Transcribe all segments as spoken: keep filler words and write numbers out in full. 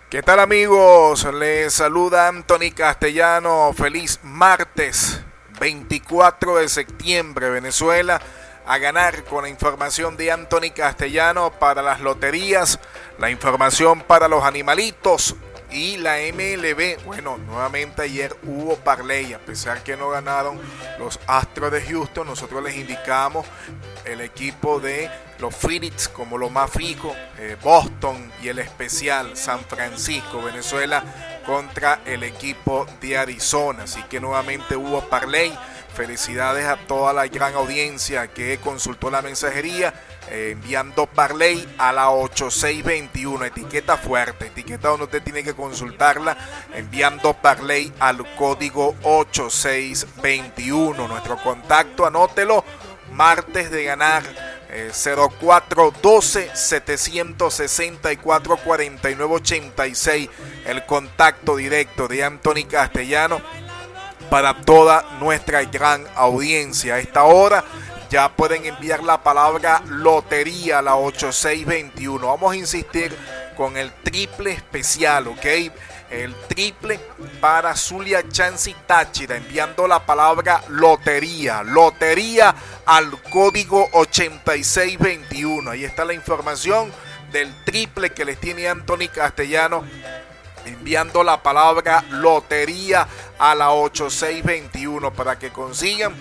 ¿Qué tal, amigos? Les saluda Anthony Castellano. Feliz martes veinticuatro de septiembre. Venezuela a ganar con la información de Anthony Castellano para las loterías, la información para los animalitos y la M L B. Bueno, nuevamente ayer hubo parlay, a pesar que no ganaron los Astros de Houston. Nosotros les indicamos el equipo de los Phillies como lo más fijo, eh, Boston y el especial San Francisco, Venezuela contra el equipo de Arizona. Así que nuevamente hubo parlay. Felicidades a toda la gran audiencia que consultó la mensajería, eh, enviando parlay a la ocho seis veintiuno, etiqueta fuerte, etiqueta donde usted tiene que consultarla, enviando parlay al código ocho seis veintiuno. Nuestro contacto, anótelo, martes de ganar, eh, cero cuatro doce, setecientos sesenta y cuatro, cuarenta y nueve ochenta y seis, el contacto directo de Anthony Castellano para toda nuestra gran audiencia. A esta hora ya pueden enviar la palabra lotería a la ocho seis veintiuno. Vamos a insistir con el triple especial, ¿ok? El triple para Zulia Chance Táchira, enviando la palabra lotería, lotería al código ochenta y seis veintiuno. Ahí está la información del triple que les tiene Anthony Castellano, enviando la palabra lotería a la ocho seis veintiuno para que consigan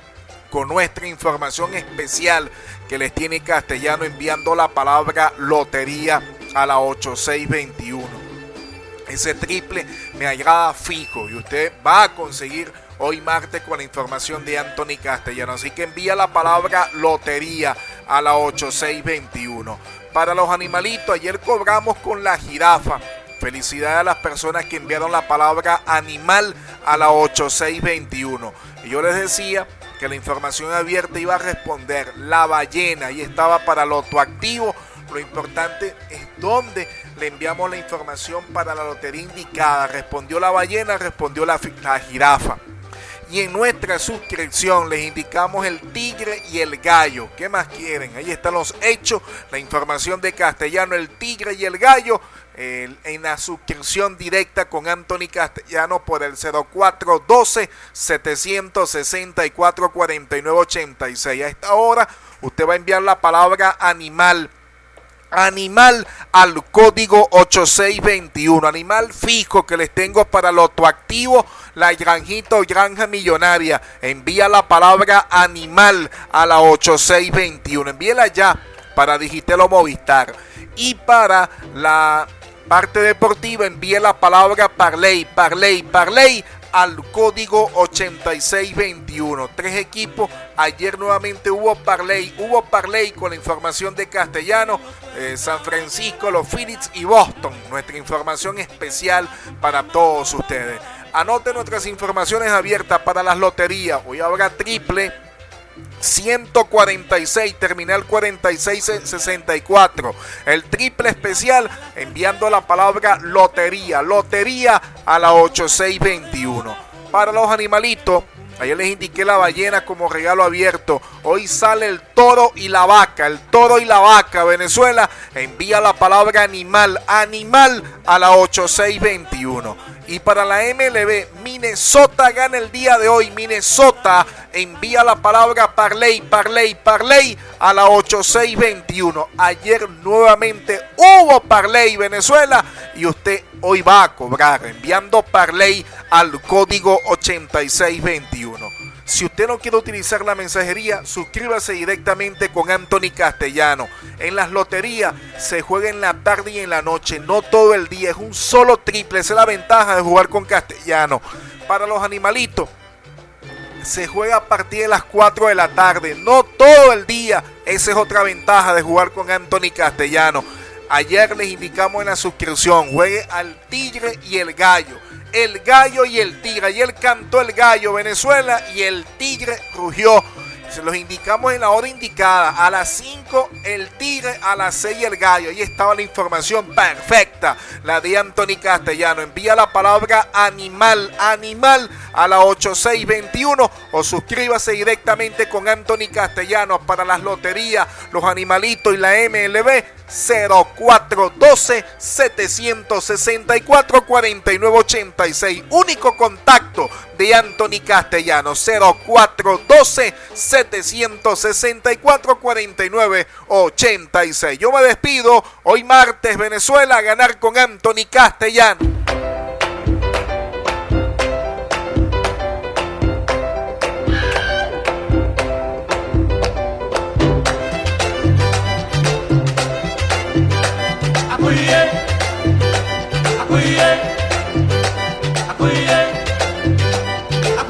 con nuestra información especial que les tiene Castellano, enviando la palabra lotería a la ocho seis veintiuno. Ese triple me agrada fijo y usted va a conseguir hoy martes con la información de Anthony Castellano. Así que envía la palabra lotería a la ocho seis veintiuno. Para los animalitos, ayer cobramos con la jirafa. Felicidades a las personas que enviaron la palabra animal a la ocho seis veintiuno. Y yo les decía que la información abierta iba a responder la ballena. Ahí estaba para Loto Activo. Lo importante es dónde le enviamos la información para la lotería indicada. Respondió la ballena, respondió la, la jirafa. Y en nuestra suscripción les indicamos el tigre y el gallo. ¿Qué más quieren? Ahí están los hechos, la información de Castellano, el tigre y el gallo. Eh, en la suscripción directa con Anthony Castellano por el cero cuatro doce, setecientos sesenta y cuatro, cuarenta y nueve ochenta y seis. A esta hora usted va a enviar la palabra animal. Animal al código ocho seis veintiuno. Animal fijo que les tengo para Loto Activo, la granjita o granja millonaria. Envía la palabra animal a la ocho seis veintiuno. Envíela ya para Digitel o Movistar. Y para la parte deportiva, envíe la palabra parlay, parlay, parlay al código ochenta y seis veintiuno. Tres equipos. Ayer nuevamente hubo parlay, hubo parlay con la información de Castellano, eh, San Francisco, los Phillies y Boston. Nuestra información especial para todos ustedes. Anoten nuestras informaciones abiertas para las loterías. Hoy habrá triple ciento cuarenta y seis, terminal cuarenta y seis sesenta y cuatro. El triple especial, enviando la palabra lotería, lotería a la ocho seis veintiuno. Para los animalitos, ayer les indiqué la ballena como regalo abierto. Hoy sale el toro y la vaca, el toro y la vaca. Venezuela envía la palabra animal, animal a la ocho seis veintiuno. Y para la M L B, Minnesota gana el día de hoy. Minnesota envía la palabra parlay, parlay, parlay a la ocho seis veintiuno. Ayer nuevamente hubo parlay, Venezuela, y usted hoy va a cobrar enviando parlay al código ochenta y seis veintiuno. Si usted no quiere utilizar la mensajería, suscríbase directamente con Anthony Castellano. En las loterías se juega en la tarde y en la noche, no todo el día, es un solo triple. Esa es la ventaja de jugar con Castellano. Para los animalitos, se juega a partir de las cuatro de la tarde, no todo el día. Esa es otra ventaja de jugar con Anthony Castellano. Ayer les indicamos en la suscripción, juegue al tigre y el gallo. El gallo y el tigre. Ayer cantó el gallo, Venezuela, y el tigre rugió. Se los indicamos en la hora indicada. A las cinco el tigre, a las seis el gallo. Ahí estaba la información perfecta, la de Anthony Castellano. Envía la palabra animal, animal a la ocho seis veintiuno o suscríbase directamente con Anthony Castellano para las loterías, los animalitos y la M L B. cero cuatro uno dos, siete seis cuatro, cuatro nueve ocho seis. Único contacto de Anthony Castellanos, cero cuatro uno dos, siete seis cuatro, cuatro nueve ocho seis. Yo me despido, hoy martes Venezuela a ganar con Anthony Castellanos. Apoye, apoye.